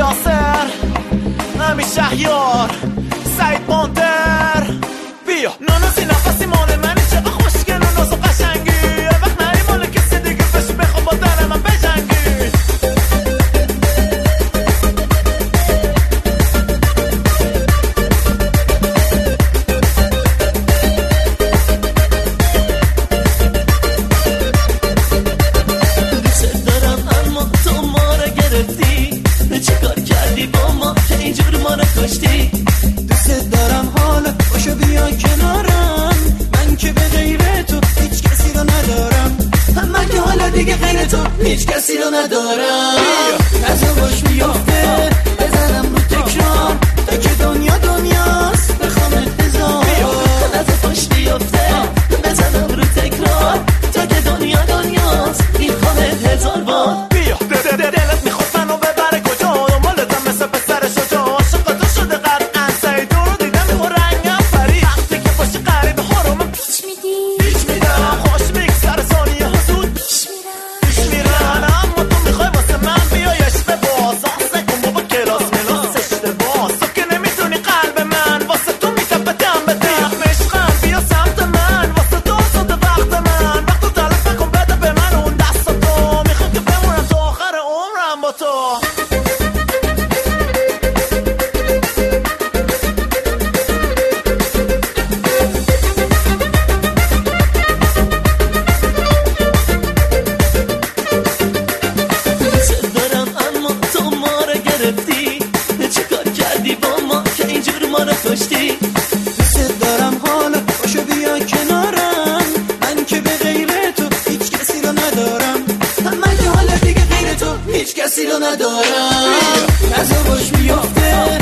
ناصر، نمی شهیار، سعید بندر. بیا نانوزی نفسی مال منی، چقدر خوشگل و ناز و قشنگی. وقت نری مال کسی دیگه بشی بخواب با در من بجنگی. دوست دارم حالا باشو بیا کنارم، من که به غیر تو هیچ کسی رو ندارم. من که حالا دیگه غیر تو هیچ کسی رو ندارم. از باش میافته بزنم رو تکرار، تا که دنیا دنیاست بخوام انتظار. از باش میافته بزنم رو تکرار، تا که دنیا دنیاست میخوام هزار بار. بیا دلت میخواد منو ببره کجا، دنبالتم مثل پسر شجاع. عاشق تو شده قطعا سعید، تو رو دیدم میخوا رنگم فرید. وقتی که باشی قریب خورم پیش میدم، خوش میگذره ثانیه ها زود پیش میرن. اما تو میخوای واسه من بیای عشق باز، آس نکن بابا کلاس ملاس اشتباس. تو که نمیتونی قلب من واسه تو میتپه دم به دم. عشقم بیا سمت من، واسه تو آزاده وقت من. وقت تو تلف نکن بده به من اون دست تو، میخوام که بمونم تا آخر عمرم با تو. دوست دارم اما تو ما رو گرفتی، چه کار کردی با ما که اینجور ما رو کشتی. دوست دارم حالا باشو بیا کنارم، من که به غیر تو هیچ کسی رو ندارم. من که حالا دیگه غیر تو هیچ کسی رو ندارم. از باش میافته